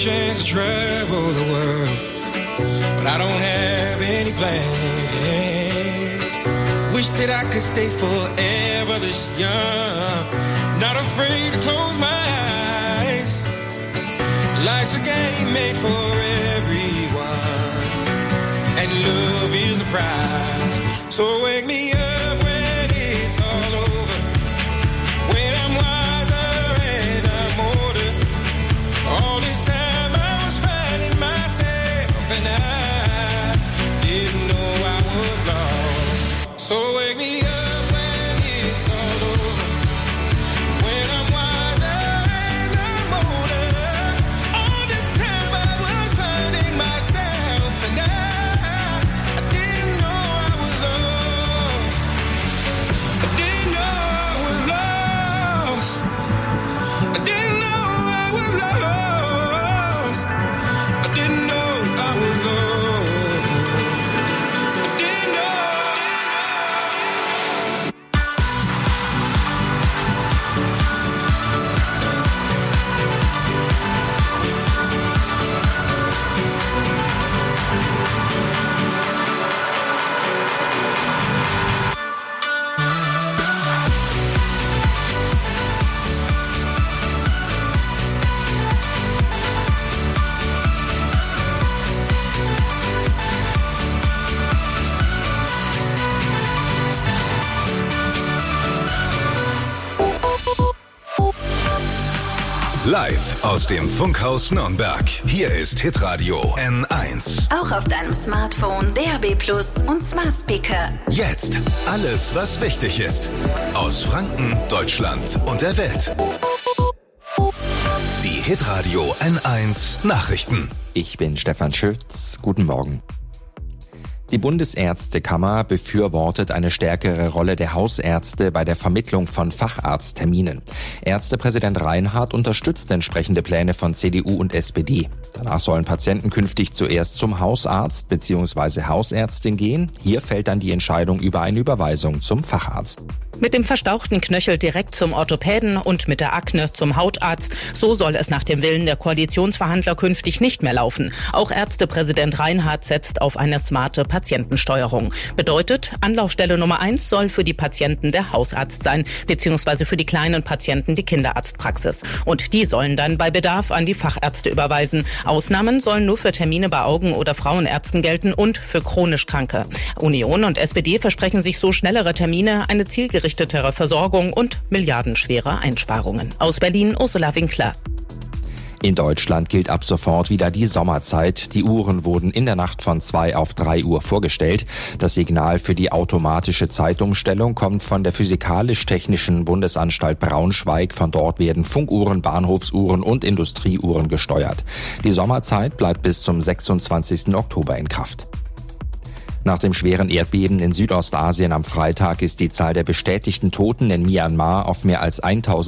chance to travel the world, but I don't have any plans. Wish that I could stay forever this young, not afraid to close my eyes. Life's a game made for everyone, and love is the prize. So wake me up when it's all over, when I'm wiser and I'm older. All this time I was finding myself, and I didn't know I was lost. So wake me up when it's all over, when I'm wiser and I'm older. All this time I was finding myself, and I didn't know I was lost. I didn't know I was lost. I didn't know I was lost. I didn't know I was lost. I didn't know. Live aus dem Funkhaus Nürnberg. Hier ist Hitradio N1. Auch auf deinem Smartphone, DAB+ und Smart Speaker. Jetzt alles, was wichtig ist. Aus Franken, Deutschland und der Welt. Die Hitradio N1 Nachrichten. Ich bin Stefan Schütz. Guten Morgen. Die Bundesärztekammer befürwortet eine stärkere Rolle der Hausärzte bei der Vermittlung von Facharztterminen. Ärztepräsident Reinhardt unterstützt entsprechende Pläne von CDU und SPD. Danach sollen Patienten künftig zuerst zum Hausarzt bzw. Hausärztin gehen. Hier fällt dann die Entscheidung über eine Überweisung zum Facharzt. Mit dem verstauchten Knöchel direkt zum Orthopäden und mit der Akne zum Hautarzt. So soll es nach dem Willen der Koalitionsverhandler künftig nicht mehr laufen. Auch Ärztepräsident Reinhardt setzt auf eine smarte Patientensteuerung. Bedeutet, Anlaufstelle Nummer 1 soll für die Patienten der Hausarzt sein, beziehungsweise für die kleinen Patienten die Kinderarztpraxis. Und die sollen dann bei Bedarf an die Fachärzte überweisen. Ausnahmen sollen nur für Termine bei Augen- oder Frauenärzten gelten und für chronisch Kranke. Union und SPD versprechen sich so schnellere Termine, eine zielgerichtetere Versorgung und milliardenschwere Einsparungen. Aus Berlin, Ursula Winkler. In Deutschland gilt ab sofort wieder die Sommerzeit. Die Uhren wurden in der Nacht von 2 auf 3 Uhr vorgestellt. Das Signal für die automatische Zeitumstellung kommt von der Physikalisch-Technischen Bundesanstalt Braunschweig. Von dort werden Funkuhren, Bahnhofsuhren und Industrieuhren gesteuert. Die Sommerzeit bleibt bis zum 26. Oktober in Kraft. Nach dem schweren Erdbeben in Südostasien am Freitag ist die Zahl der bestätigten Toten in Myanmar auf mehr als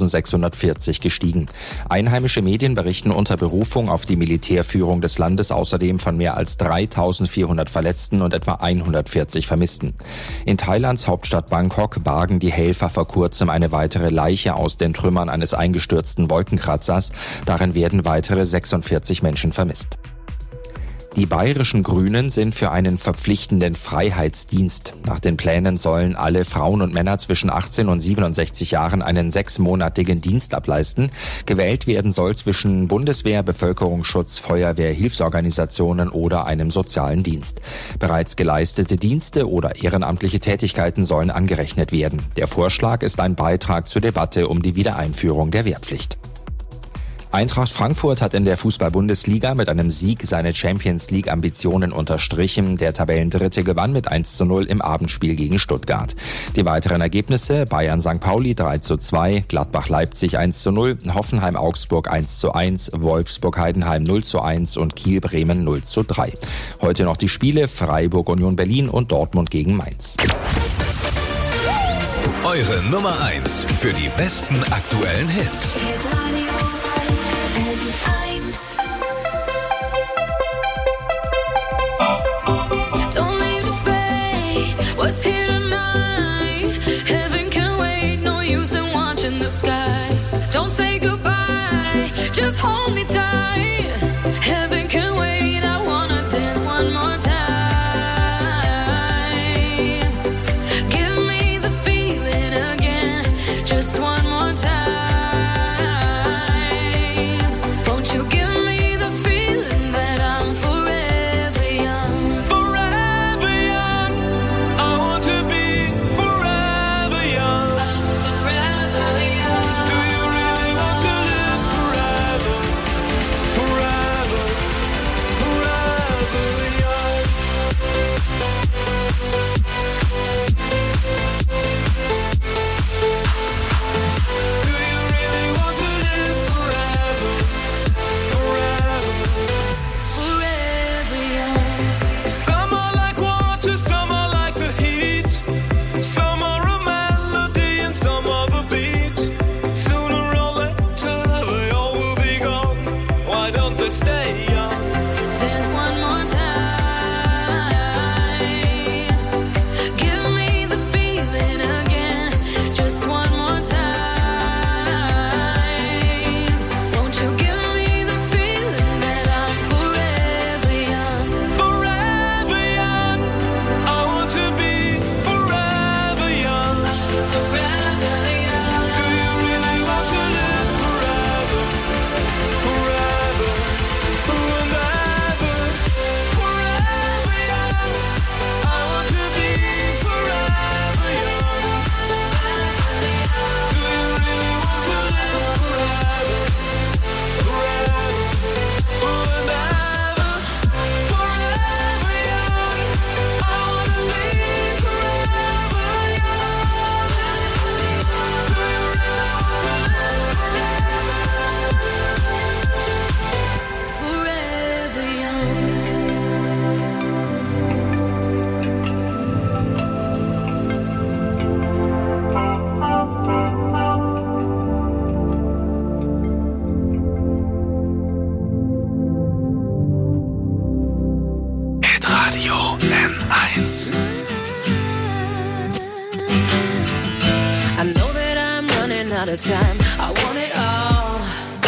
1640 gestiegen. Einheimische Medien berichten unter Berufung auf die Militärführung des Landes außerdem von mehr als 3400 Verletzten und etwa 140 Vermissten. In Thailands Hauptstadt Bangkok bargen die Helfer vor kurzem eine weitere Leiche aus den Trümmern eines eingestürzten Wolkenkratzers. Darin werden weitere 46 Menschen vermisst. Die bayerischen Grünen sind für einen verpflichtenden Freiheitsdienst. Nach den Plänen sollen alle Frauen und Männer zwischen 18 und 67 Jahren einen 6-monatigen Dienst ableisten. Gewählt werden soll zwischen Bundeswehr, Bevölkerungsschutz, Feuerwehr, Hilfsorganisationen oder einem sozialen Dienst. Bereits geleistete Dienste oder ehrenamtliche Tätigkeiten sollen angerechnet werden. Der Vorschlag ist ein Beitrag zur Debatte um die Wiedereinführung der Wehrpflicht. Eintracht Frankfurt hat in der Fußball-Bundesliga mit einem Sieg seine Champions-League-Ambitionen unterstrichen. Der Tabellendritte gewann mit 1:0 im Abendspiel gegen Stuttgart. Die weiteren Ergebnisse: Bayern St. Pauli 3:2, Gladbach Leipzig 1:0, Hoffenheim Augsburg 1:1, Wolfsburg Heidenheim 0:1 und Kiel Bremen 0:3. Heute noch die Spiele: Freiburg Union Berlin und Dortmund gegen Mainz. Eure Nummer 1 für die besten aktuellen Hits. Don't leave the fate, what's here tonight? Heaven can wait, no use in watching the sky. Don't say goodbye, just hold me tight. out of time. I want it all.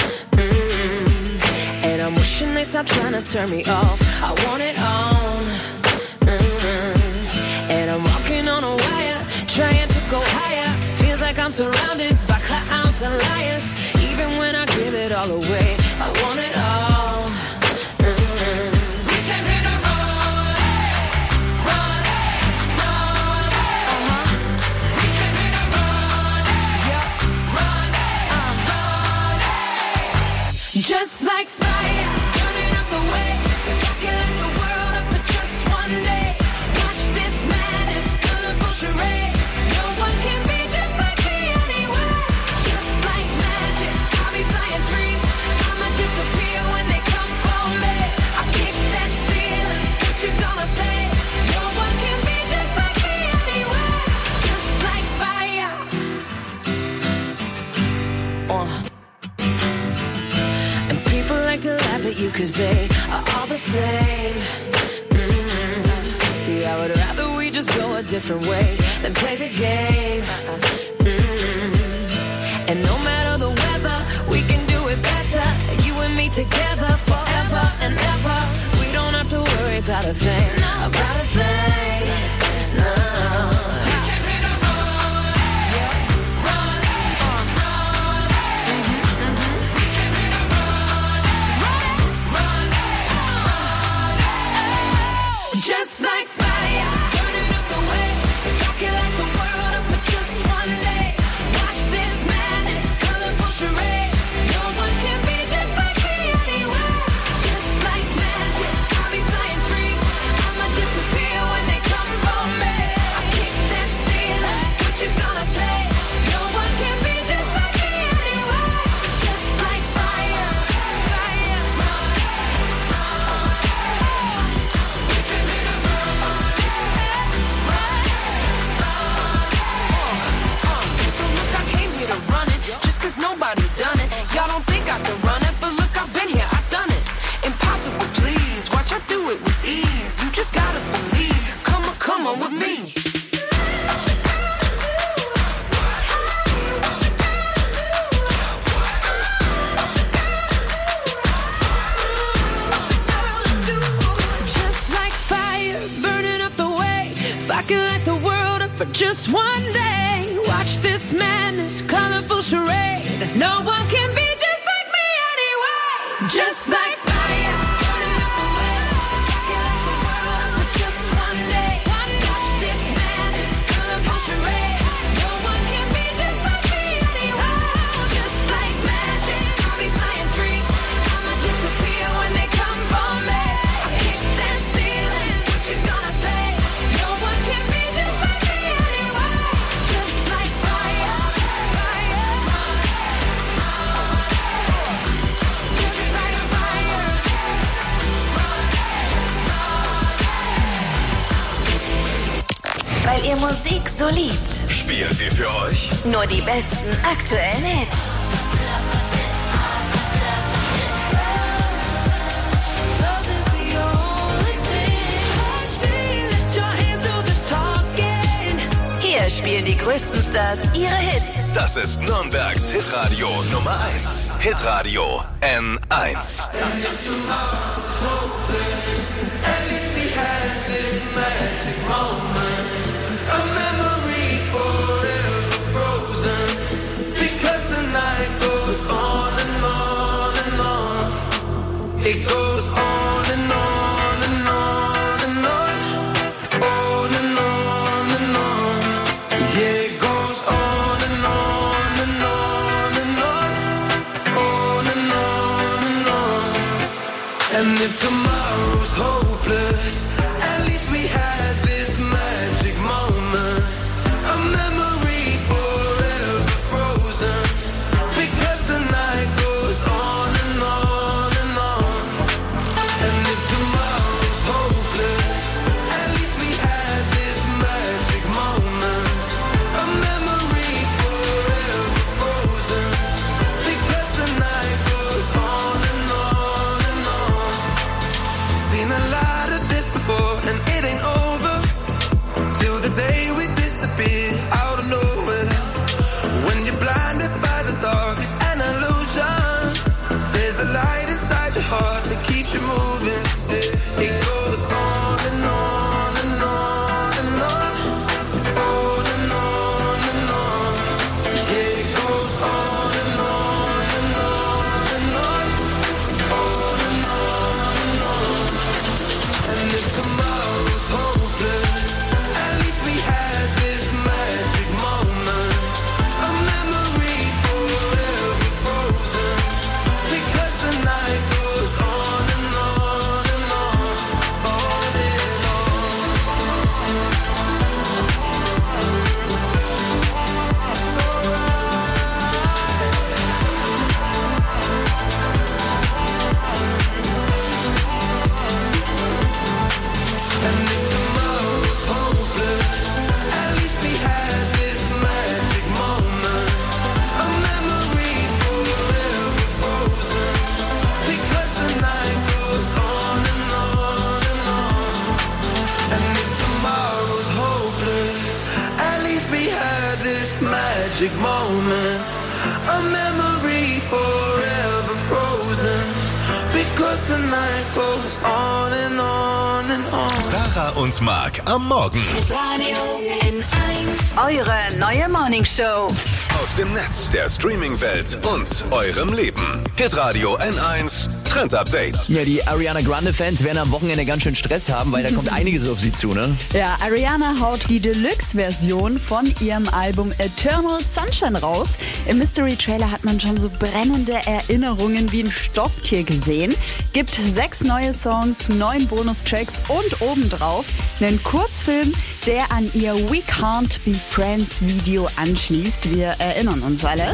And I'm wishing they stop trying to turn me off. I want it all. And I'm walking on a wire, trying to go higher. Feels like I'm surrounded by clowns and liars. Even when I give it all away, I want it all. We came here to run, run, run. We came here to run, run, run. Just like fire, burning up the way. If I could light the world up for just one day, watch this madness, colorful charade. No one can be just like me anyway. Just like magic, I'll be flying free. I'ma disappear when they come for me. I kick that ceiling, what you gonna say? No one can be just like me anyway. Just like fire. And people like to laugh at you 'cause they are all the same. See, I would rather we just go a different way than play the game. And no matter the weather, we can do it better. You and me together forever and ever. We don't have to worry about a thing, about a thing. No. We came here to run, run, run. We came here to run, run, run. Just like fire, burning up the way. If I could light the world up for just one day, watch this madness, colorful charade. No one can be just like me anyway. Just like magic, I'll be flying free. I'ma disappear when they come for me. I kick that ceiling, what you gonna say? No one can be just like me anyway. Just like fire, fire. We came here to run, so look, I came here to run it, just 'cause nobody's done it. Y'all don't think I can run it, but look, I've been here, I've done it. Impossible, please, watch I do it with ease. You just gotta believe, come on with me. Just like fire, burning up the way. If I could light the world up for just one day, watch this madness, colorful charade. No one can be just like me anyway. Just like fire, burning up the way. If I could light the world up for just one day, watch this madness, colorful charade. No one can be just like me anyway. Just like magic, I'll be flying free. I'ma disappear when they come for me. I kick that ceiling, what you gonna say? No one can be just like me anyway. Just like fire, fire. Just like fire. Weil ihr Musik so liebt. Spielen wir für euch Nur die besten aktuellen Hits. Love is the only thing. Let your hands do the talking. Hier spielen die größten Stars ihre Hits. Das ist Nürnbergs Hitradio Nummer 1. Hitradio N1. At least we had this magic moment, a memory forever frozen. Because the night goes on and on and on. It goes on and on and on and on. On and on and on. Yeah, it goes on and on and on and on. On and on and on. And if tomorrow's hopeless, at least we had this magic moment, a memory forever frozen. Because the night goes on and on and on. And if tomorrow's hopeless, at least we had this magic moment, a memory forever frozen. Because the night goes on and on and on. It's a light inside your heart that keeps you moving. It goes on and on and on and on. On and on and on. Yeah, it goes on and on and on and on. On and on and on. And if tomorrow's hopeless, at least we had this magic moment. A memory forever frozen. Because the night goes on and on and on. On and on. It's alright. And if tomorrow's hopeless, at least we had this magic moment. A memory forever frozen. Because the night goes on and on and on. And if tomorrow's hopeless, at least we had this magic moment. A memory forever frozen. Because the night goes on and on and on. Sarah und Mark am Morgen. Eure neue Morningshow. Aus dem Netz, der Streaming-Welt und eurem Leben. Hitradio N1 Trend Update. Ja, die Ariana Grande-Fans werden am Wochenende ganz schön Stress haben, weil da kommt einiges auf sie zu, ne? Ja, Ariana haut die Deluxe-Version von ihrem Album Eternal Sunshine raus. Im Mystery-Trailer hat man schon so brennende Erinnerungen wie ein Stofftier gesehen. Gibt 6 neue Songs, 9 Bonustracks und obendrauf einen Kurzfilm, der an ihr We Can't Be Friends Video anschließt. Wir erinnern uns alle.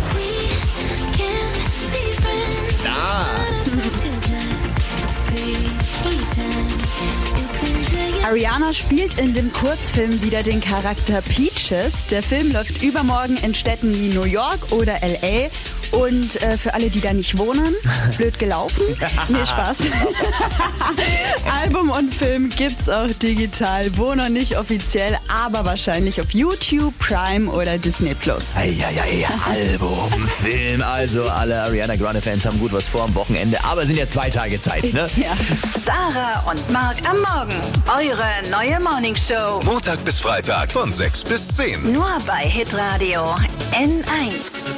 Ariana spielt in dem Kurzfilm wieder den Charakter Peaches. Der Film läuft übermorgen in Städten wie New York oder L.A. Und für alle, die da nicht wohnen, blöd gelaufen. Nee, Spaß. Album und Film gibt's auch digital. Wo noch nicht offiziell, aber wahrscheinlich auf YouTube, Prime oder Disney+. Eieiei, Album, Film. Also alle Ariana Grande-Fans haben gut was vor am Wochenende. Aber sind ja 2 Tage Zeit, ne? Ja. Sarah und Mark am Morgen. Eure neue Morningshow. Montag bis Freitag von 6 bis 10. Nur bei Hitradio N1.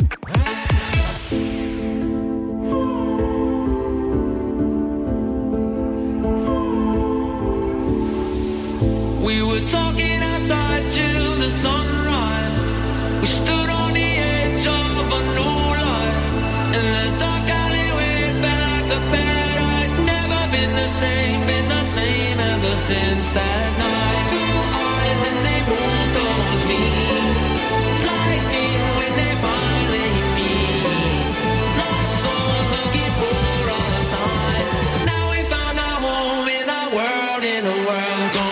We were talking outside till the sunrise. We stood on the edge of a new life. In the dark alleyway, felt like a paradise. Never been the same ever since that night. Blue eyes and they moved towards me. Lightning when they finally meet. Lost souls looking for a sign. Now we found our home in a world gone.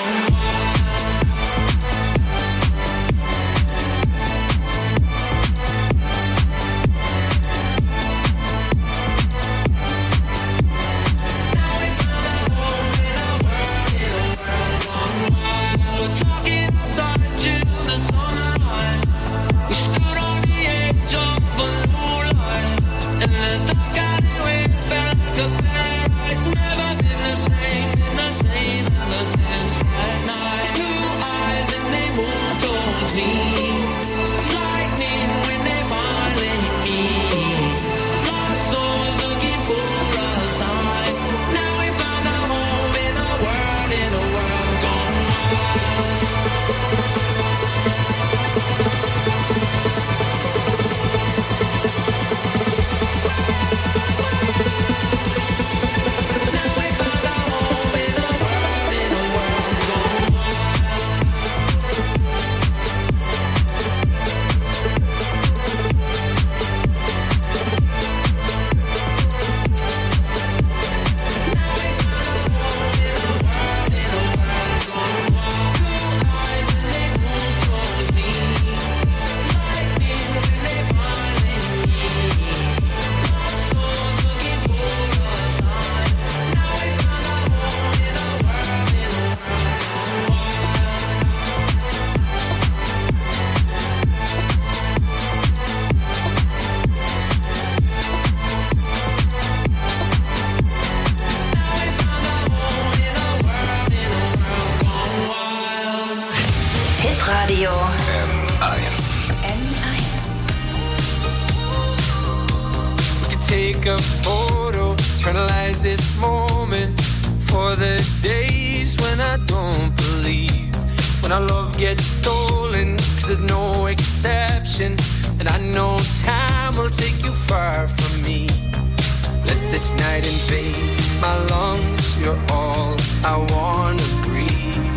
take a photo, eternalize this moment for the days when I don't believe, when our love gets stolen, 'cause there's no exception, and I know time will take you far from me. Let this night invade my lungs, you're all I wanna breathe.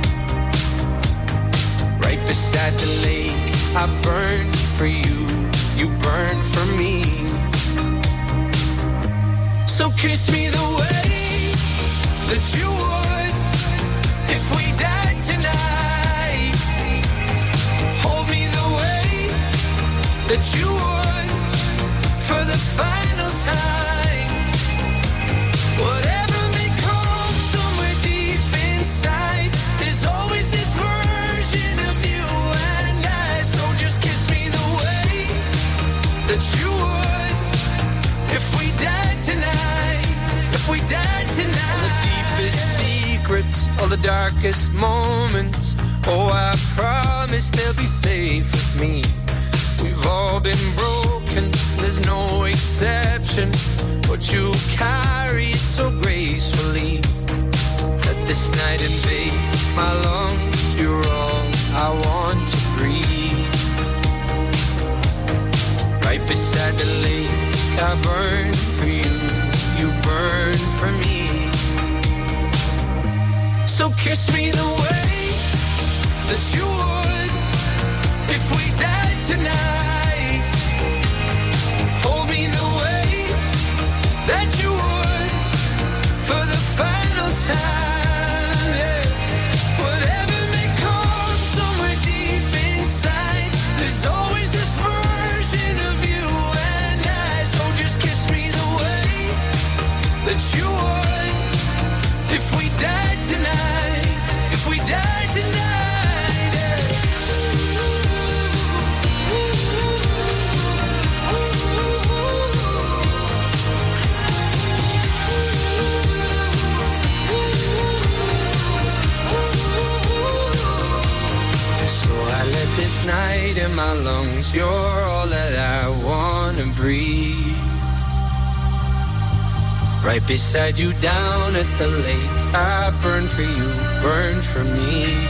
Right beside the lake, I burn for you, you burn for me. So kiss me the way that you would if we died tonight. Hold me the way that you would for the final time. Whatever may come somewhere deep inside, there's always this version of you and I. So just kiss me the way that you would if we died tonight. If we died tonight. All the deepest secrets, all the darkest moments, oh, I promise they'll be safe with me. We've all been broken, there's no exception, but you carry it so gracefully. Let this night invade my lungs, you're all I want to breathe. Right beside the lake, I burn for you, you burn for me. So kiss me the way that you would if we died tonight. Hold me the way that you would for the final time. Yeah. Whatever may come somewhere deep inside, there's always this version of you and I. So just kiss me the way that you would if we died tonight. If we died tonight. Yeah. So I let this night in my lungs, you're all that I wanna breathe. Right beside you down at the lake, I burn for you, burn for me.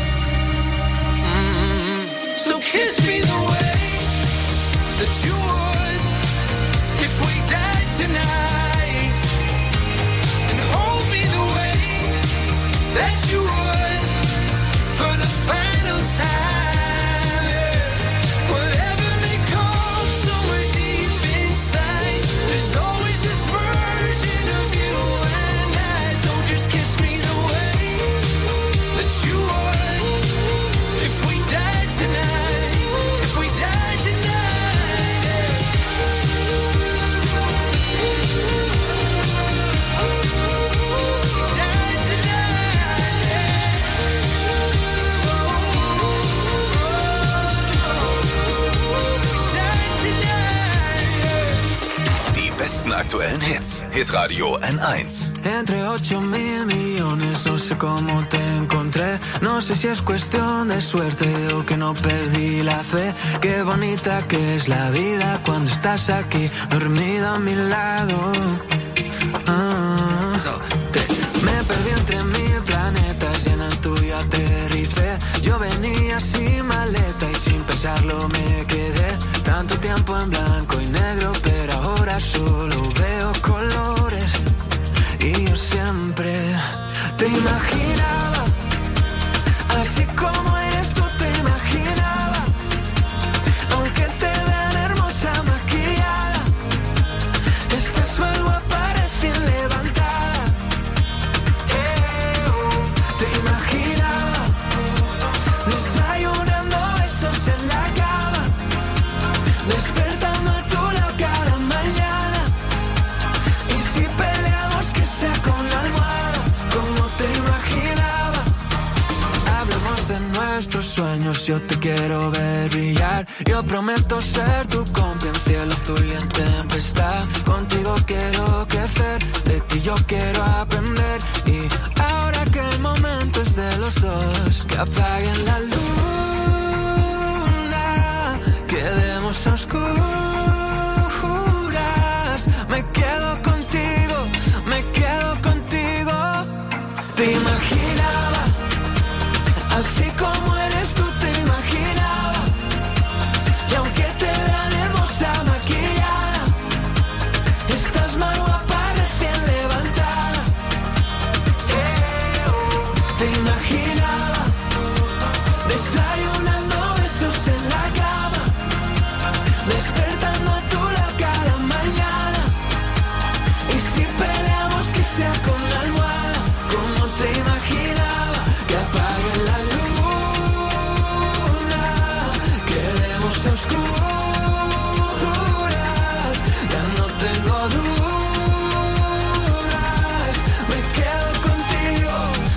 So kiss me the way that you would if we died tonight, and hold me the way that you would for the final time. Yeah. Whatever may come somewhere deep inside, there's always this version of you and I. So just kiss me the way that you would if we died tonight. If we died tonight. Yeah. Died tonight. Yeah. Died tonight. Die besten aktuellen Hits. Hitradio N1. Entre 8.000 millones, no sé cómo te encontré. No sé si es cuestión de suerte o que no perdí la fe. Qué bonita que es la vida cuando estás aquí, dormida a mi lado. Me perdí entre 1000 planetas y en el tuyo aterricé. Yo venía sin maleta y sin pensarlo me quedé. Tanto tiempo en blanco y negro, pero ahora solo veo colores. Y yo siempre te imaginaba, así como eres tú te imaginaba. Aunque te vean hermosa maquillada, estás mal guapa recién levantada. Te imaginaba desayunando besos en la cama, despertando a tu lado cada mañana. Y si peleamos que sea con la almohada, como te imaginaba. Hablemos de nuestros sueños, yo te quiero ver brillar. Yo prometo ser tu compa en cielo azul y en tempestad. Contigo quiero crecer, de ti yo quiero aprender. Y ahora que el momento es de los dos, que apaguen la luna, quedemos a oscuras. Me te imaginaba, así como eres tú te imaginaba. Y aunque te vean hermosa maquillada, estás más guapa recién levantada. Te imaginaba desayunando besos en la cama, despertando a tu lado cada mañana. Y si peleamos que sea con la almohada, como te imaginaba, que apague la luna, quedemos a oscuras, ya no tengo dudas, me quedo contigo,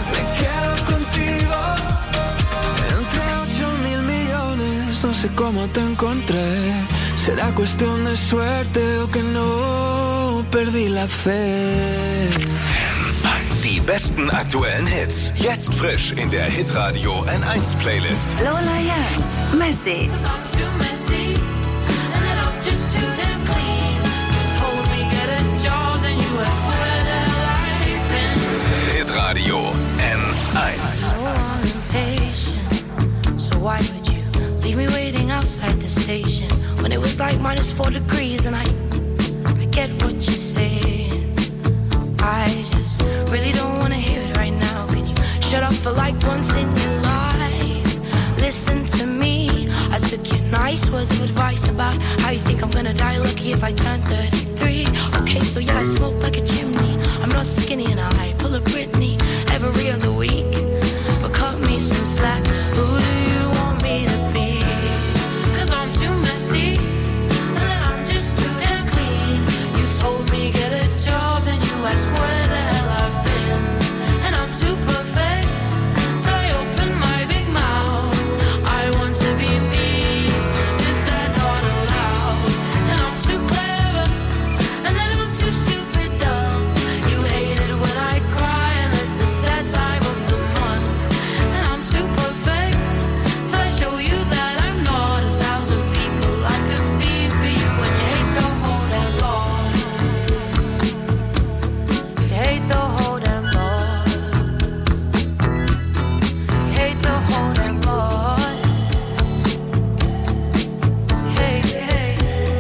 entre 8.000 millones, no sé cómo te encontré, será cuestión de suerte o que no perdí la fe. Die besten aktuellen Hits. Jetzt frisch in der Hitradio N1 Playlist. Lola Young, Messy. Hitradio N1. So why would you leave me waiting outside the station when it was like -4 degrees and I get what you're saying. I just really don't wanna hear it right now. Can you shut up for like once in your life? Listen to me. I took your nice words of advice about how you think I'm gonna die lucky if I turn 33. Okay, so yeah, I smoke like a chimney. I'm not skinny and I pull a Britney every other week. But cut me some slack. Who do you want me to be? 'Cause I'm too messy. And then I'm just too damn clean. You told me get a job and you asked where the hell I've been. And I'm too perfect. So I open my big mouth. I want to be me. Is that not allowed? And I'm too clever. And then I'm too stupid dumb. You hate it when I cry unless it's that time of the month. And I'm too perfect. So I show you that I'm not 1,000 people I could be for you. And you hate the whole damn lot. You hate the whole damn lot. You hate the whole damn lot. Hey, hey.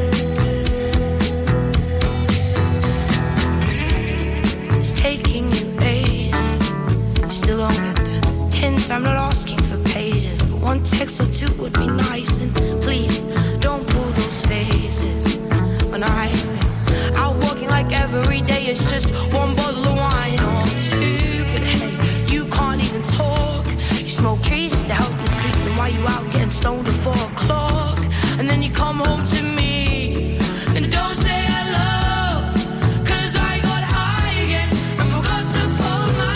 It's taking you ages. You still don't get the hint. I'm not asking for pages, but one text or two would be nice. And please don't pull those faces when I'm out walking like every day. It's just one bottle of wine or two. But hey, you can't even talk. You smoke trees just to help you sleep. Then why you out getting stoned at 4 o'clock? And then you come home to me and don't say hello. 'Cause I got high again and forgot to fold my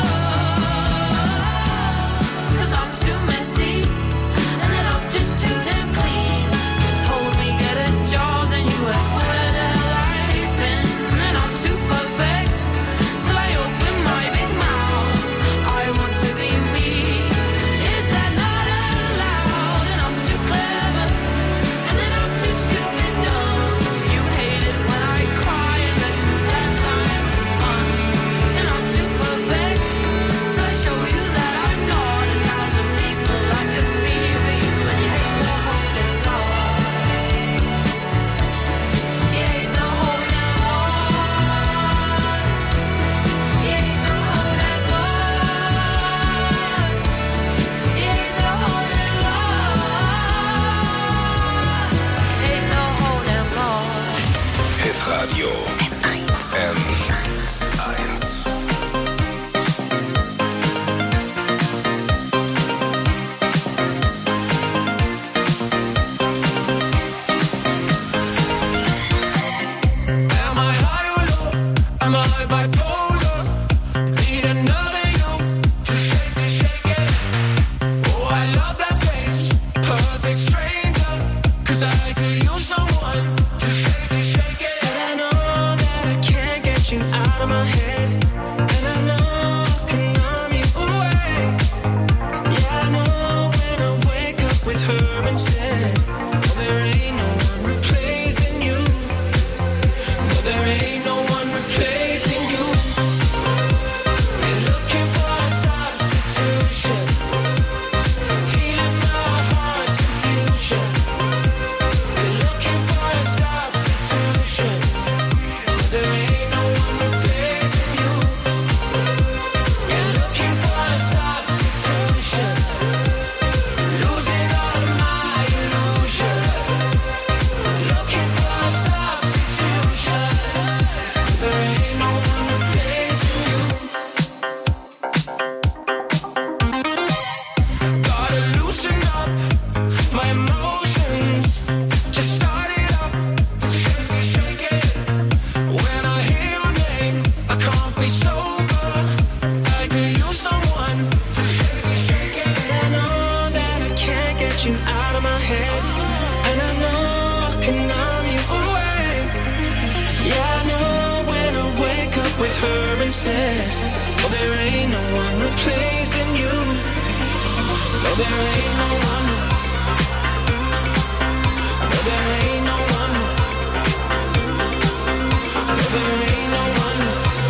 clothes. 'Cause I'm too messy and then I'm just too damn clean. You told me get a job, then you asked where the hell I've been. And I'm too perfect till I open my big mouth. I want to be me. Is that not allowed? And I'm too clever. And then I'm too stupid dumb. You hate it when I cry unless it's that time of the month. And I'm too perfect till I show you that I'm not 1,000 people I could be for you. And you hate the whole damn lot. You hate the whole damn lot. You hate the whole damn lot. You hate the whole damn lot. You hate the whole damn lot. Hitradio N1. Am I high or low? Am I bipolar? Need another you to shake it. Oh, I love that face, perfect stranger. 'Cause I could use someone to shake it. And I know with her instead. Oh, there ain't no one replacing you. No, there ain't no one. No, there ain't no one. No, there ain't no one.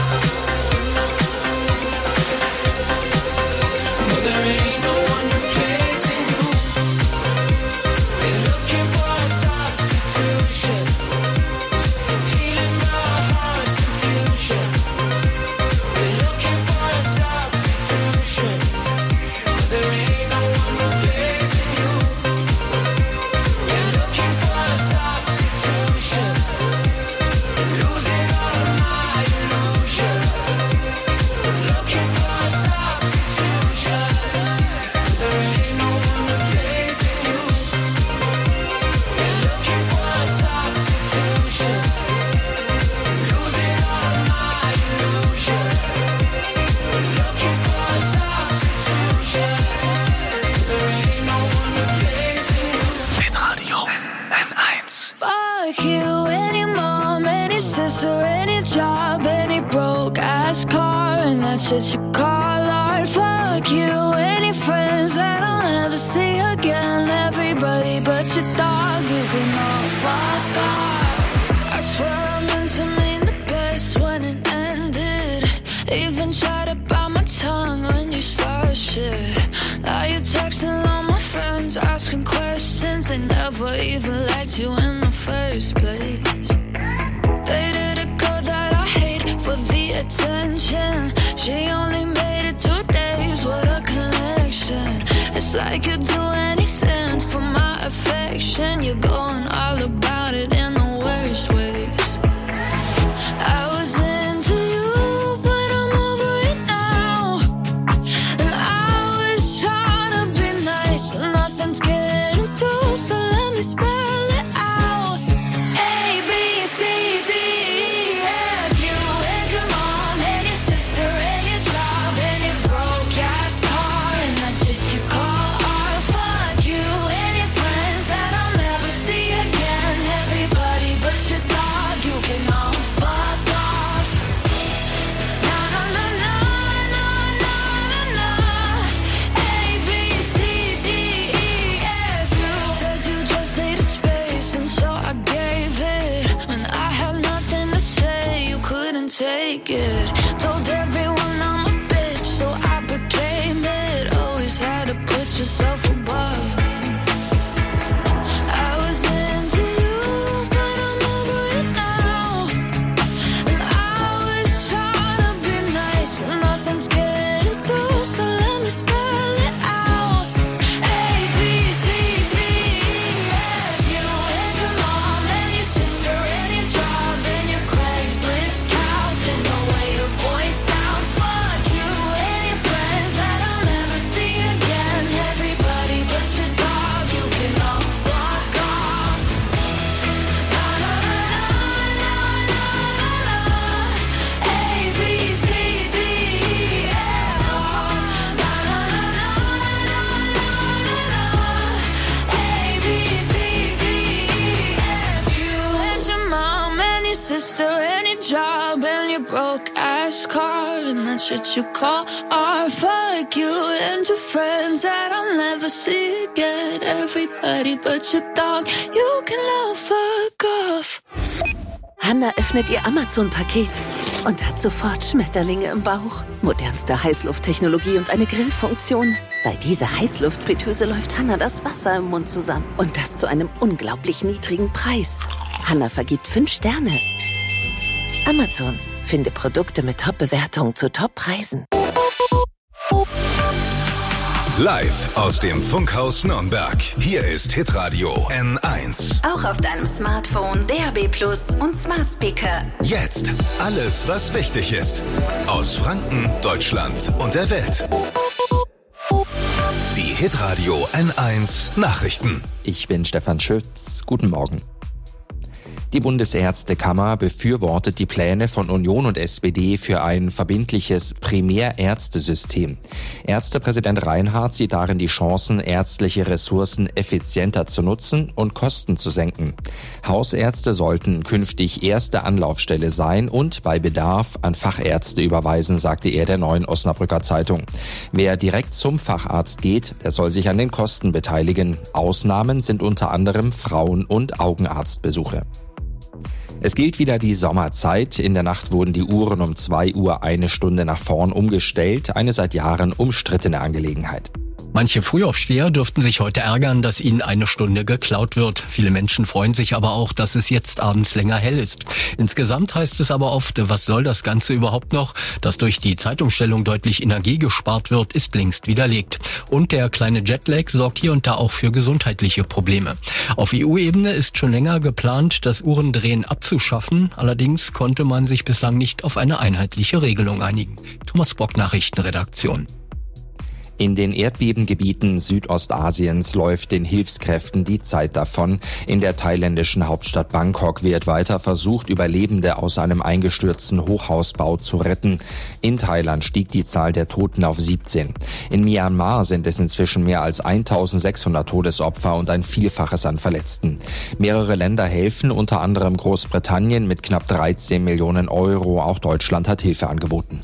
No, there ain't no one replacing you. They're looking for a substitution. Healing my heart's confusion. They're looking for a substitution. There ain't no one replacing you. They're looking for a substitution. Losing all of my illusion. Looking for a substitution. There ain't no one replacing you. They're looking for a substitution. Losing all of my illusion. Looking for a substitution. There ain't no one replacing you. Hitradio N1. Fuck you, any mom, any sister, any job, any broke ass car, and that's shit you call art. Fuck you, any friends that I'll never see again. Everybody but your dog, you can all fuck off. I swear I meant to mean the best when it ended. Even tried to bite my tongue when you started shit. Now you're texting all my friends, asking questions. They never even liked you in the first place. Dated a girl that I hate for the attention. She only made it 2 days with a connection. It's like you'd do anything for my affection. You're going all about it in the worst ways. I was into you, but I'm over it now. And I was trying to be nice, but nothing's getting through. So let me spell it out. A, B, C, D, E, F. You and your mom and your sister and your job and your broke ass car, and that shit you call art. Fuck you and your friends that I'll never see again. Everybody but your dog, you can all fuck off. Na na na na na na na na. A, B, C, D, E, F. You said you just needed space, and so I gave it. When I had nothing to say, you couldn't take it. Told everyone I'm a bitch, so I became it. Always had to put yourself above me. I was into you, but I'm over it now. And I was trying to be nice, but nothing's getting through. So let me spell it out. A, B, C, D, E, F. You and your mom and your sister and your job and your Craigslist couch and the way your voice sounds. Fuck you and your friends that I'll never see again. Everybody but your dog, you can all fuck off. Na na na na na na na. A, B, C, D, E, F. Na na na na na na na. A, B, C, D, E, F. You and your mom and your sister and your job and your broke ass car, and that shit you call art. Fuck you and your friends that I'll never see again. Everybody but your dog, you can all fuck off. Hanna öffnet ihr Amazon-Paket und hat sofort Schmetterlinge im Bauch. Modernste Heißlufttechnologie und eine Grillfunktion. Bei dieser Heißluftfritteuse läuft Hanna das Wasser im Mund zusammen. Und das zu einem unglaublich niedrigen Preis. Hanna vergibt 5 Sterne. Amazon. Finde Produkte mit Top-Bewertungen zu Top-Preisen. Live aus dem Funkhaus Nürnberg. Hier ist Hitradio N1. Auch auf deinem Smartphone, DAB+ und Smart Speaker. Jetzt alles, was wichtig ist. Aus Franken, Deutschland und der Welt. Die Hitradio N1 Nachrichten. Ich bin Stefan Schütz. Guten Morgen. Die Bundesärztekammer befürwortet die Pläne von Union und SPD für ein verbindliches Primärärztesystem. Ärztepräsident Reinhardt sieht darin die Chancen, ärztliche Ressourcen effizienter zu nutzen und Kosten zu senken. Hausärzte sollten künftig erste Anlaufstelle sein und bei Bedarf an Fachärzte überweisen, sagte er der Neuen Osnabrücker Zeitung. Wer direkt zum Facharzt geht, der soll sich an den Kosten beteiligen. Ausnahmen sind unter anderem Frauen- und Augenarztbesuche. Es gilt wieder die Sommerzeit. In der Nacht wurden die Uhren um 2 Uhr 1 Stunde nach vorn umgestellt. Eine seit Jahren umstrittene Angelegenheit. Manche Frühaufsteher dürften sich heute ärgern, dass ihnen eine Stunde geklaut wird. Viele Menschen freuen sich aber auch, dass es jetzt abends länger hell ist. Insgesamt heißt es aber oft, was soll das Ganze überhaupt noch? Dass durch die Zeitumstellung deutlich Energie gespart wird, ist längst widerlegt. Und der kleine Jetlag sorgt hier und da auch für gesundheitliche Probleme. Auf EU-Ebene ist schon länger geplant, das Uhrendrehen abzuschaffen. Allerdings konnte man sich bislang nicht auf eine einheitliche Regelung einigen. Thomas Bock, Nachrichtenredaktion. In den Erdbebengebieten Südostasiens läuft den Hilfskräften die Zeit davon. In der thailändischen Hauptstadt Bangkok wird weiter versucht, Überlebende aus einem eingestürzten Hochhausbau zu retten. In Thailand stieg die Zahl der Toten auf 17. In Myanmar sind es inzwischen mehr als 1600 Todesopfer und ein Vielfaches an Verletzten. Mehrere Länder helfen, unter anderem Großbritannien mit knapp 13 Millionen Euro. Auch Deutschland hat Hilfe angeboten.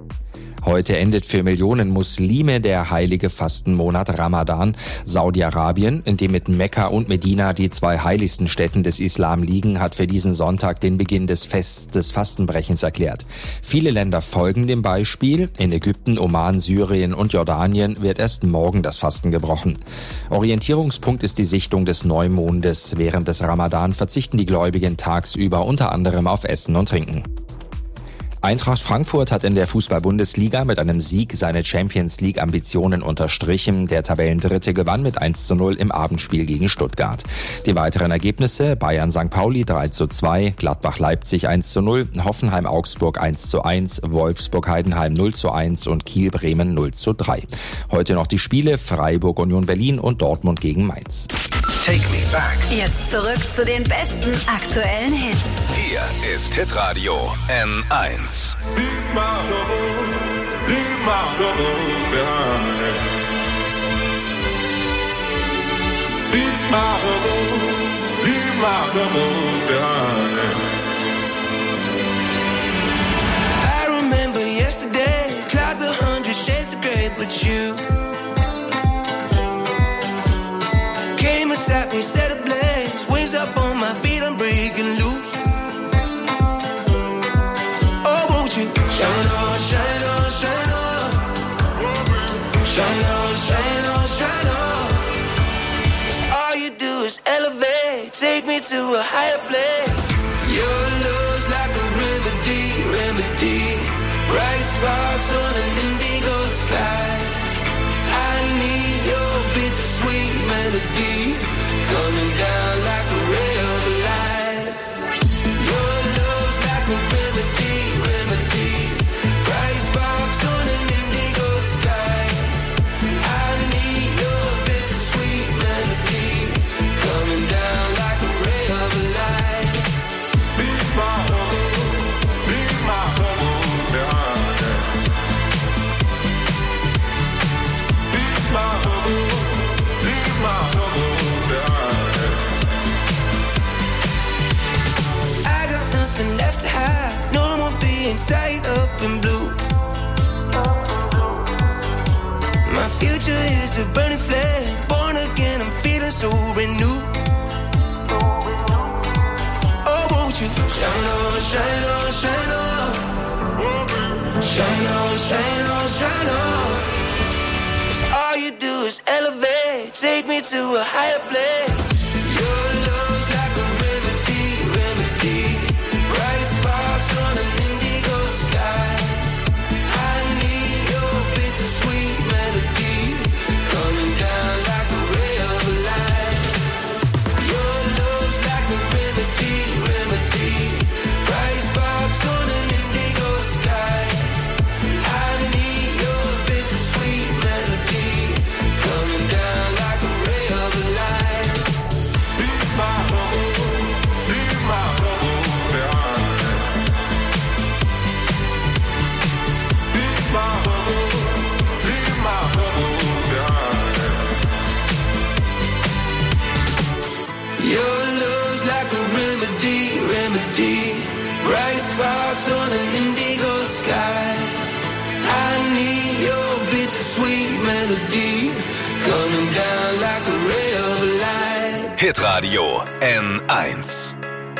Heute endet für Millionen Muslime der heilige Fastenmonat Ramadan. Saudi-Arabien, in dem mit Mekka und Medina die 2 heiligsten Städten des Islam liegen, hat für diesen Sonntag den Beginn des Fests des Fastenbrechens erklärt. Viele Länder folgen dem Beispiel. In Ägypten, Oman, Syrien und Jordanien wird erst morgen das Fasten gebrochen. Orientierungspunkt ist die Sichtung des Neumondes. Während des Ramadan verzichten die Gläubigen tagsüber unter anderem auf Essen und Trinken. Eintracht Frankfurt hat in der Fußball-Bundesliga mit einem Sieg seine Champions-League-Ambitionen unterstrichen. Der Tabellendritte gewann mit 1:0 im Abendspiel gegen Stuttgart. Die weiteren Ergebnisse: Bayern St. Pauli 3:2, Gladbach Leipzig 1:0, Hoffenheim Augsburg 1:1, Wolfsburg Heidenheim 0:1 und Kiel Bremen 0:3. Heute noch die Spiele: Freiburg Union Berlin und Dortmund gegen Mainz. Take me back. Jetzt zurück zu den besten aktuellen Hits. Hier ist Hitradio N1. Leave my trouble behind. Leave my trouble behind. I remember yesterday, clouds 100 shades of grey, but you came beside me, set ablaze, wings up on my feet, I'm breaking loose. Shine on, shine on, shine on. Shine on, shine on, shine on. 'Cause all you do is elevate, take me to a higher place. Your love's like a remedy, remedy. Bright sparks on an indigo sky. I need your bittersweet melody, coming down like a ray of light. Your love's like a remedy, remedy. Bright sparks on an indigo sky. I need your bittersweet melody, coming down like a ray of light. Leave my trouble behind. Leave my trouble behind. I got nothing left to hide, no more being tied up in blue. My future is a burning flame, born again, I'm feeling so renewed. Oh, won't you shine on, shine on, shine on. Shine on, shine on, shine on. 'Cause all you do is elevate, take me to a higher place. Your love's like a remedy, remedy. Bright sparks on an indigo sky. I need your bittersweet melody, coming down like a ray of light. Your love's like a remedy, remedy. Bright sparks on an indigo sky. I need your bittersweet melody, coming down like a ray of light. melody. Bright sparks on an indigo sky. I need your bittersweet melody. Coming down like a ray of light. Hitradio N1.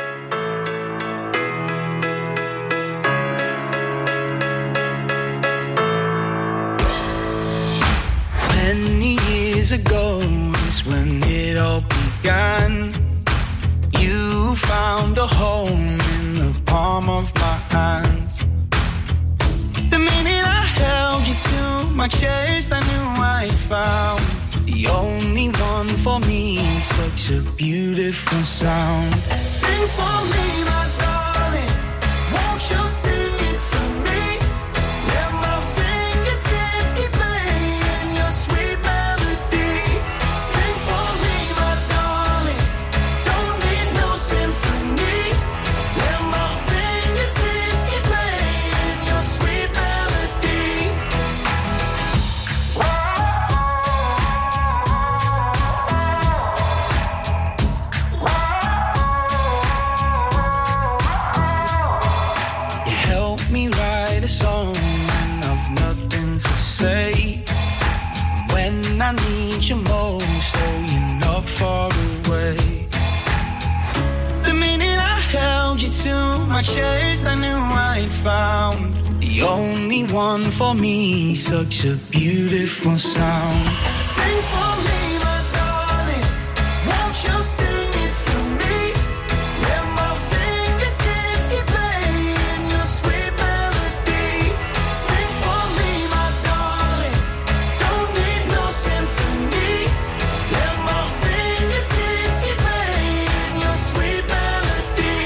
Many years ago is when it all began. You found a home in the palm of my hands. The minute I held you to my chest, I knew I found the only one for me. Such a beautiful sound. Sing for me, my darling. Won't you sing it for me? Let my fingertips keep playing your sweet melody. Sing for me, my darling. Don't need no symphony. Let my fingertips keep playing your sweet melody. You help me write a song when I've nothing to say. When I need you most, oh, you're not far away. The minute I held you to my chest, I knew I'd found the only one for me. Such a beautiful sound. Sing for me, my darling. Won't you sing it for me? Let my fingertips keep playing your sweet melody. Sing for me, my darling. Don't need no symphony. Let my fingertips keep playing your sweet melody.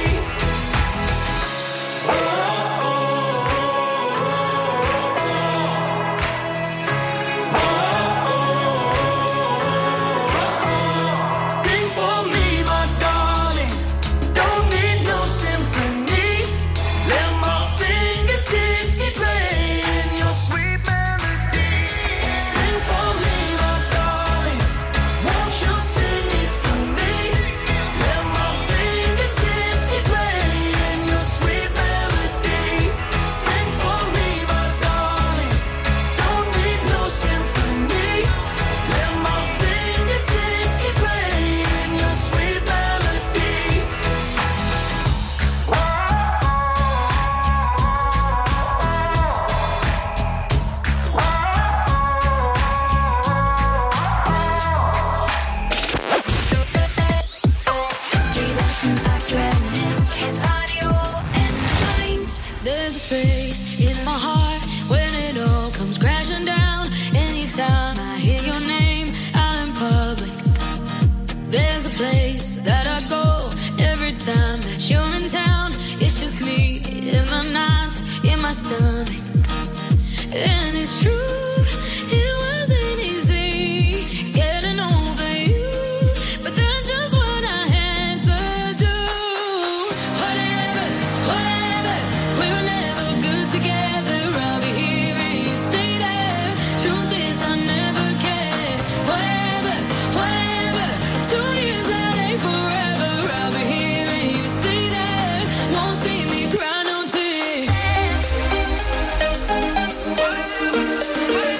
Sing for me, my darling. Don't need no symphony. Let my fingertips keep playing your sweet melody. Sing for me, my darling. Won't you sing it for me? Let my fingertips keep playing your sweet melody. Sing for me, my darling. Don't need no symphony. Let my fingertips keep playing your sweet melody. There's a space in my heart when it all comes crashing down. Anytime I hear your name out in public, there's a place that I go every time that you're in town. It's just me in the nights, in my stomach. And it's true, it wasn't easy getting over you, but that's just what I had to do. Whatever, we were never good together. I'll be here and you stay there. Truth is I never cared. Whatever, 2 years that ain't forever. I'll be here and you stay there. Won't see me cry no tears.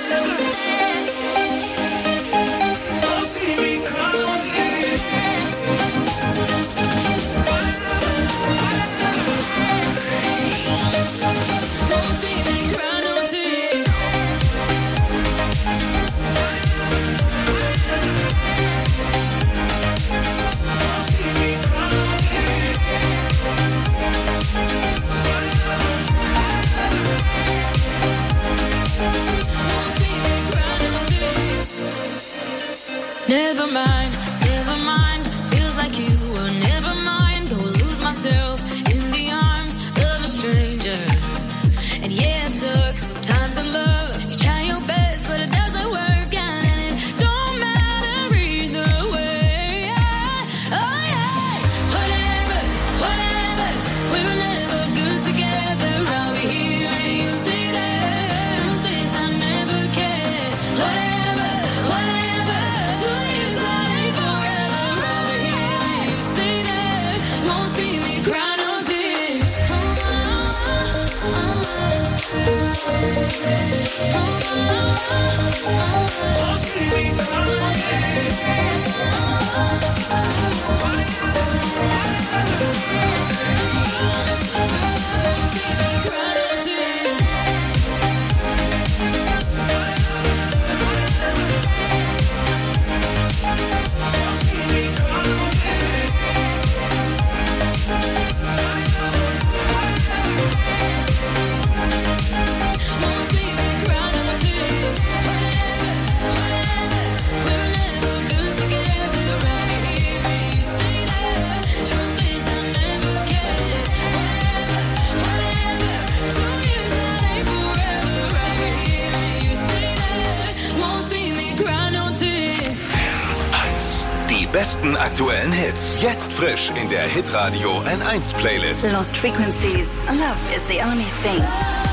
Besten aktuellen Hits. Jetzt frisch in der Hitradio N1 Playlist. Lost Frequencies. Love is the only thing.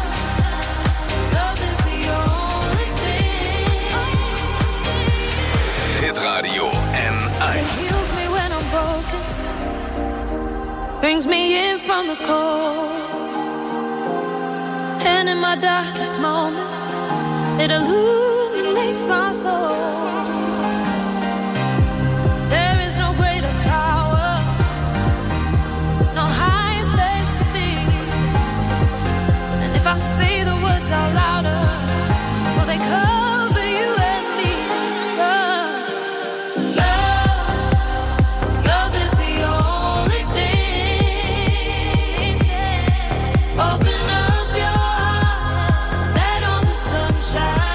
Hitradio N1. Heals me when I'm broken. Brings me in from the cold. And in my darkest moments, it illuminates my soul. No greater power, no higher place to be. And if I say the words out louder, will they cover you and me? Love is the only thing. Open up your heart, let all the sunshine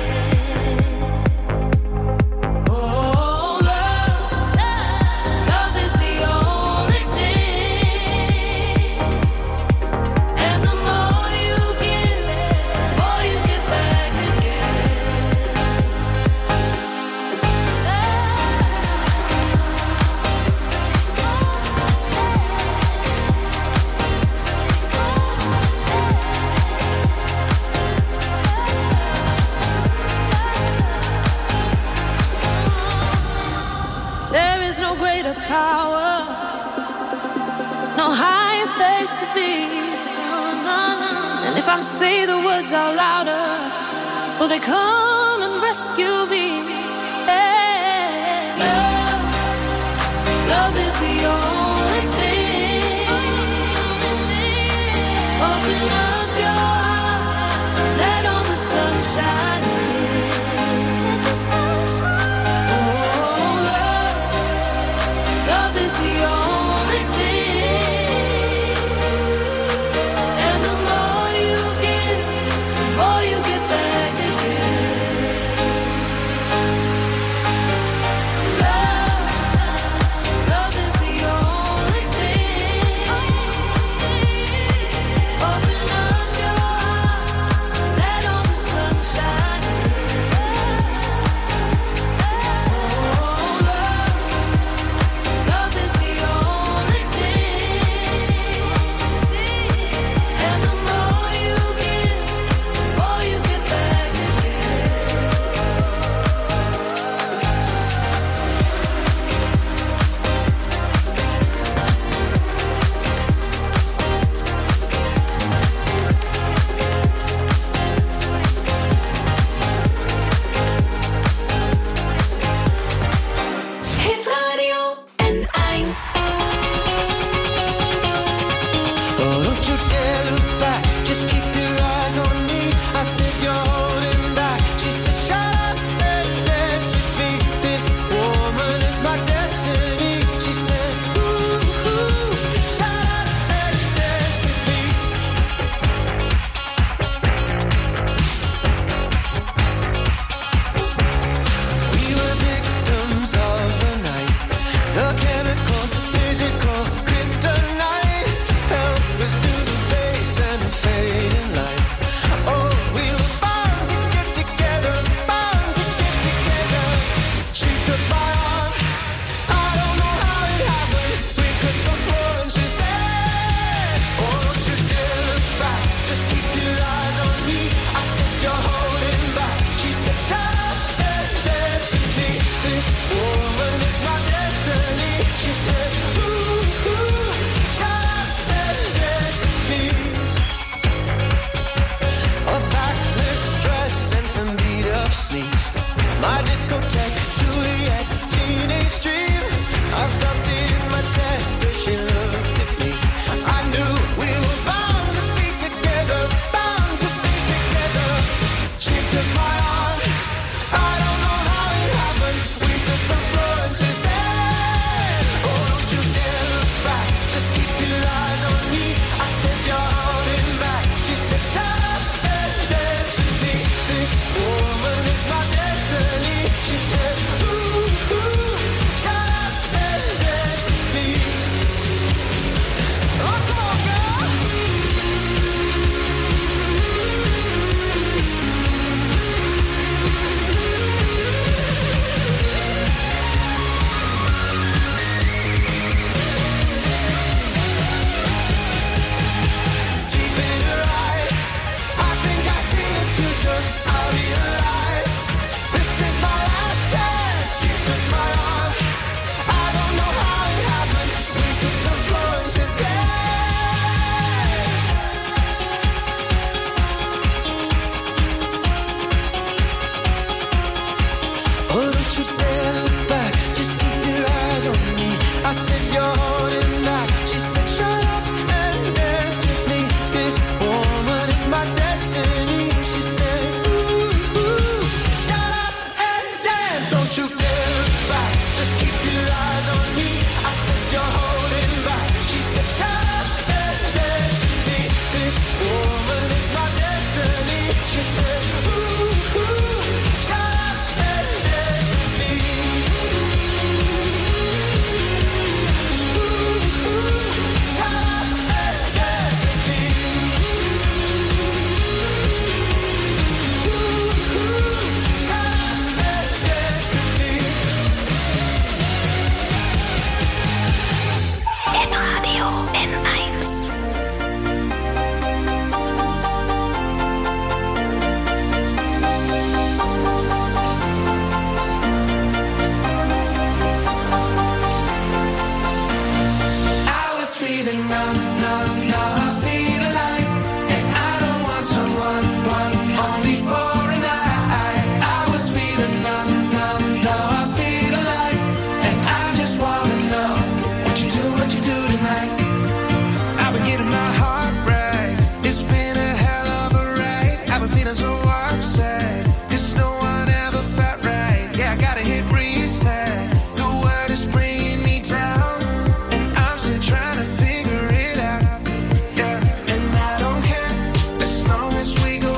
power, no higher place to be. And if I say the words out louder, will they come and rescue me? Hey, love is the only thing. Open up your heart, let all the sunshine in. Let the sunshine. Love is the only thing. And the more you give, the more you get back again. feeling numb, numb, now I feel alive. And I don't want someone, only for a night. I was feeling numb, numb, now I feel alive. And I just wanna know what you do tonight. I've been getting my heart right. It's been a hell of a ride. I've been feeling so upset. This no one ever felt right. Yeah, I gotta hit reset. The world is bringing me down, and I'm still trying to figure it out. Yeah, and I don't care as long as we go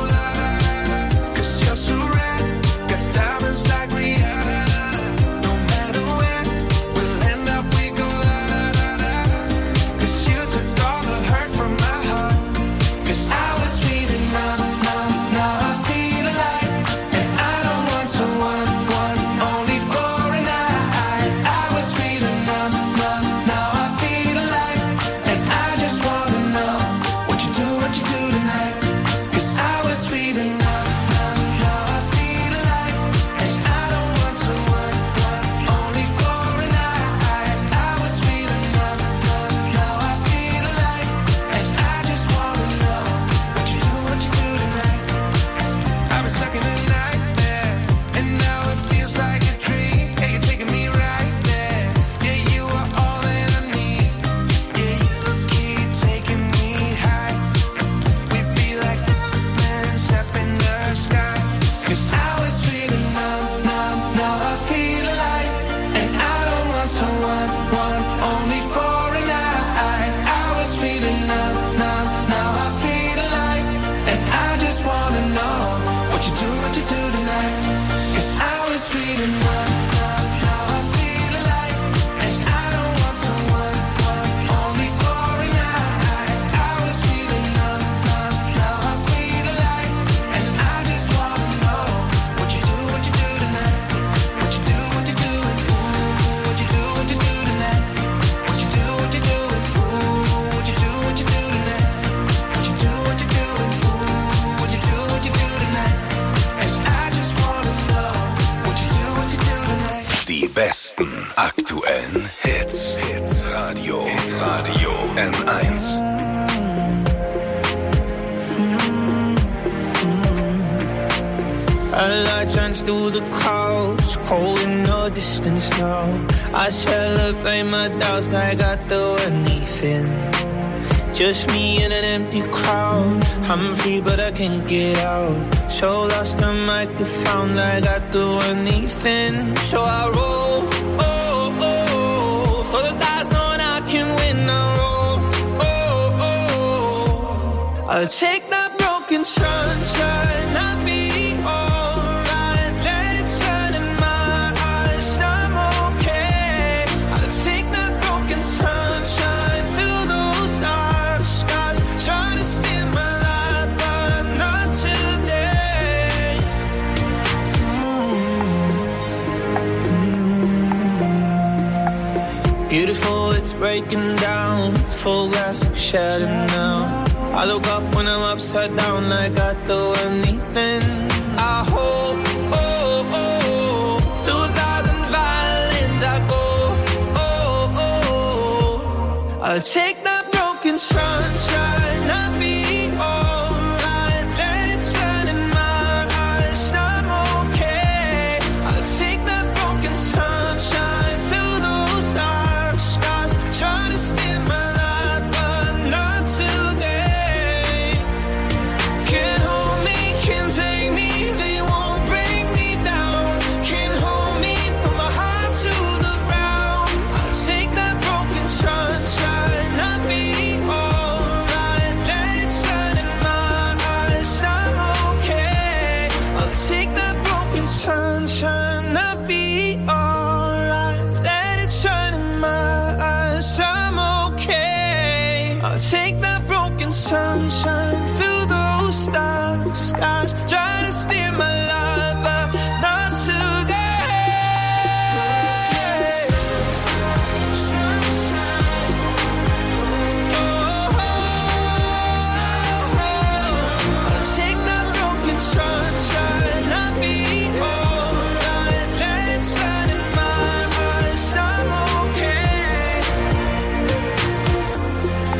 live. 'Cause you're so rare, got diamonds like Rihanna. No matter where we'll end up, we go live. 'Cause you took all the hurt from my heart. 'Cause I was feeling numb, numb, now I feel alive. And I don't want someone, only for a night. I was feeling numb, numb, now I feel alive. And I just wanna know what you do tonight. 'Cause I was feeling numb, numb, now I feel alive. And I don't want someone, only for a night. I was feeling numb, numb, now I feel alive. And I just wanna know what you do tonight. I've been stuck in a nightmare, and now it feels like a dream. Yeah, you're taking me right there. Yeah, you are all that I need. Yeah, you keep taking me high. We'd be like diamonds up in the sky. 'Cause I was feeling numb, numb, now I feel alive. And I don't want someone, only for a night. I was feeling numb, numb, now I feel alive. And I just wanna know what you do tonight. 'Cause I was feeling numb, numb, now I feel alive. And I don't want someone, only for a night. I was feeling numb, numb, now I feel alive. And I just wanna know what you do tonight. What you do, ooh, what you do tonight. What you do, ooh, what you do tonight. What you do, ooh, what you do tonight. What you do, ooh, what you do tonight. And I just wanna know what you do tonight. Die besten aktuellen Hits. Hitradio N1. A light shines through the clouds, cold in the distance now. I celebrate my doubts like I do anything. Just me in an empty crowd. I'm free but I can't get out. So lost I might get found like I do anything. So I roll, for the guys knowing I can win. I roll, I'll take that broken sunshine, I'll be alright. Let it shine in my eyes, I'm okay. I'll take that broken sunshine through those dark skies. Trying to steal my life, but not today. Beautiful, it's breaking down. Full glass of shattered now. I look up when I'm upside down like I do anything. I hope, through 1,000 violins I go, I'll take that broken sunshine, I'll be alright. Let it shine in my eyes, I'm okay. I'll take that broken sunshine through those dark skies. Trying to steal my life, but not today. Can't hold me, can't take me, they won't bring me down. Can't hold me from my heart to the ground. I'll take that broken sunshine, I'll be alright. Let it shine in my eyes, I'm okay. I'll take that broken sunshine, I'll be alright. Let it shine in my eyes, I'm okay. I'll take that broken sunshine through those dark skies. Trying to steer my life, but not today. I'll take that broken sunshine, I'll be alright. Let it shine in my eyes, I'm okay.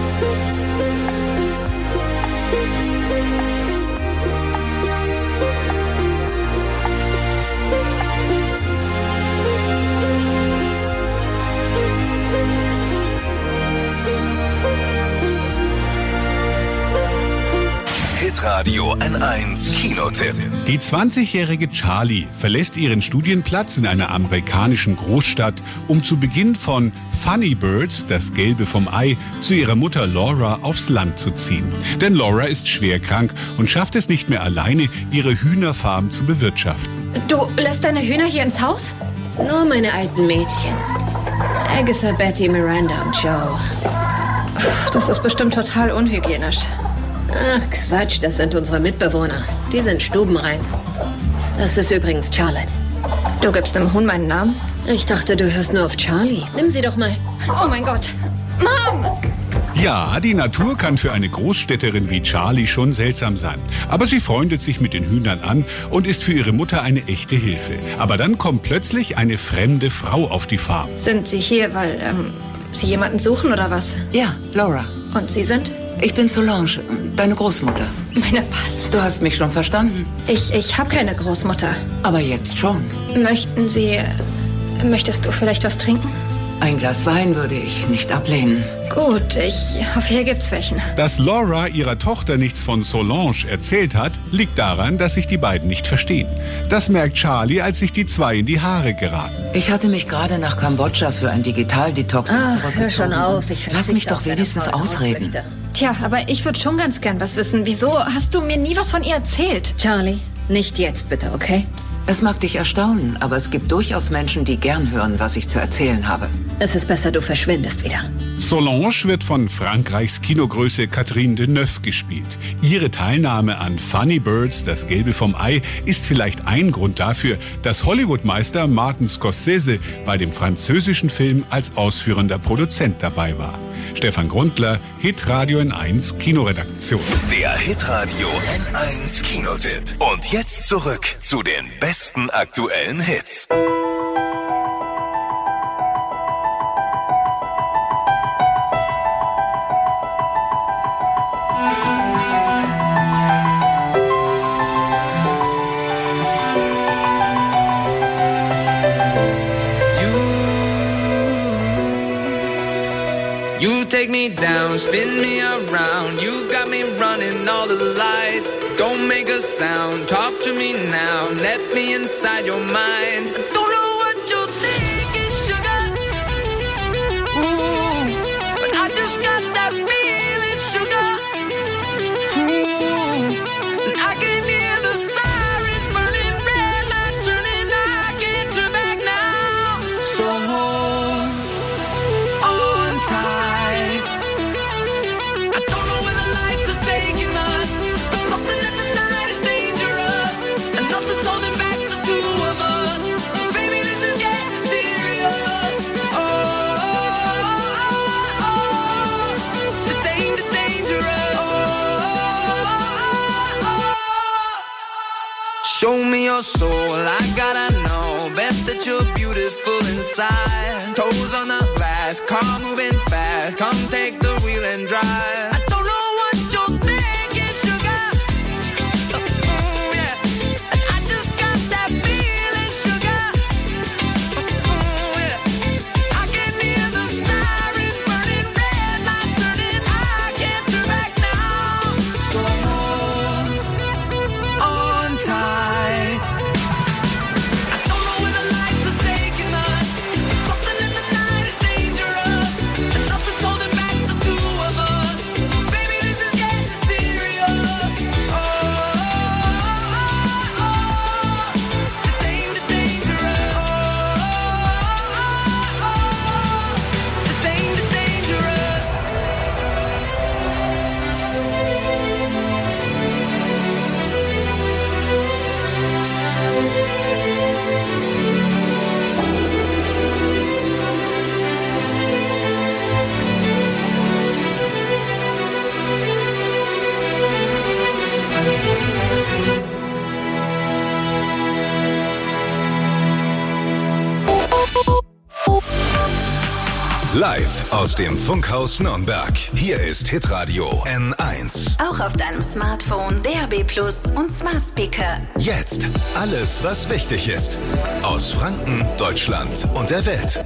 Hitradio N1 Kinotipp. Die 20-jährige Charlie verlässt ihren Studienplatz in einer amerikanischen Großstadt, um zu Beginn von Funny Birds, das Gelbe vom Ei, zu ihrer Mutter Laura aufs Land zu ziehen. Denn Laura ist schwerkrank und schafft es nicht mehr alleine, ihre Hühnerfarm zu bewirtschaften. Du lässt deine Hühner hier ins Haus? Nur meine alten Mädchen. Agatha, Betty, Miranda und Joe. Das ist bestimmt total unhygienisch. Ach Quatsch, das sind unsere Mitbewohner. Die sind stubenrein. Das ist übrigens Charlotte. Du gibst dem Huhn meinen Namen? Ich dachte, du hörst nur auf Charlie. Nimm sie doch mal. Oh mein Gott. Mom! Ja, die Natur kann für eine Großstädterin wie Charlie schon seltsam sein. Aber sie freundet sich mit den Hühnern an und ist für ihre Mutter eine echte Hilfe. Aber dann kommt plötzlich eine fremde Frau auf die Farm. Sind Sie hier, weil Sie jemanden suchen oder was? Ja, Laura. Und Sie sind? Ich bin Solange, deine Großmutter. Meine was? Du hast mich schon verstanden. Ich habe keine Großmutter. Aber jetzt schon. Möchtest du vielleicht was trinken? Ein Glas Wein würde ich nicht ablehnen. Gut, ich hoffe, hier gibt's welchen. Dass Laura ihrer Tochter nichts von Solange erzählt hat, liegt daran, dass sich die beiden nicht verstehen. Das merkt Charlie, als sich die zwei in die Haare geraten. Ich hatte mich gerade nach Kambodscha für ein Digitaldetox zurückgezogen. Hör schon auf. Lass mich doch wenigstens ausreden. Tja, aber ich würde schon ganz gern was wissen. Wieso hast du mir nie was von ihr erzählt? Charlie, nicht jetzt bitte, okay? Es mag dich erstaunen, aber es gibt durchaus Menschen, die gern hören, was ich zu erzählen habe. Es ist besser, du verschwindest wieder. Solange wird von Frankreichs Kinogröße Catherine Deneuve gespielt. Ihre Teilnahme an Funny Birds, das Gelbe vom Ei, ist vielleicht ein Grund dafür, dass Hollywood-Meister Martin Scorsese bei dem französischen Film als ausführender Produzent dabei war. Stefan Grundler, Hitradio N1 Kinoredaktion. Der Hitradio N1 Kinotipp. Und jetzt zurück zu den besten aktuellen Hits. You take me down, spin me around. You got me running all the lights. Don't make a sound, talk to me now. Let me inside your mind. Don't know what you're thinking, sugar. Ooh, but I just got that feeling, sugar. Ooh, and I can hear the sirens burning, red lights turning. I can't turn back now. So hold on tight. Show me your soul, I gotta know. Bet that you're beautiful inside. Toes on the glass, car moving fast. Come take the wheel and drive. I don't know what you're thinking, sugar. Ooh, yeah. And I just got that feeling, sugar. Ooh, yeah. I can hear the sirens burning, red lights turning. I can't turn back now. So hold on tight. Live aus dem Funkhaus Nürnberg. Hier ist Hitradio N1. Auch auf deinem Smartphone, DAB+ und Smart Speaker. Jetzt alles, was wichtig ist. Aus Franken, Deutschland und der Welt.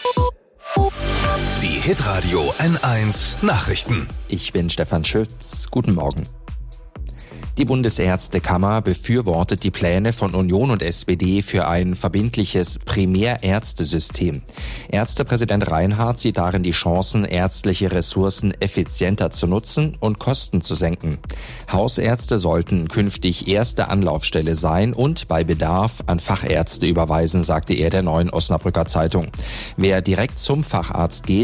Die Hitradio N1 Nachrichten. Ich bin Stefan Schütz. Guten Morgen. Die Bundesärztekammer befürwortet die Pläne von Union und SPD für ein verbindliches Primärärztesystem. Ärztepräsident Reinhardt sieht darin die Chancen, ärztliche Ressourcen effizienter zu nutzen und Kosten zu senken. Hausärzte sollten künftig erste Anlaufstelle sein und bei Bedarf an Fachärzte überweisen, sagte er der Neuen Osnabrücker Zeitung. Wer direkt zum Facharzt geht,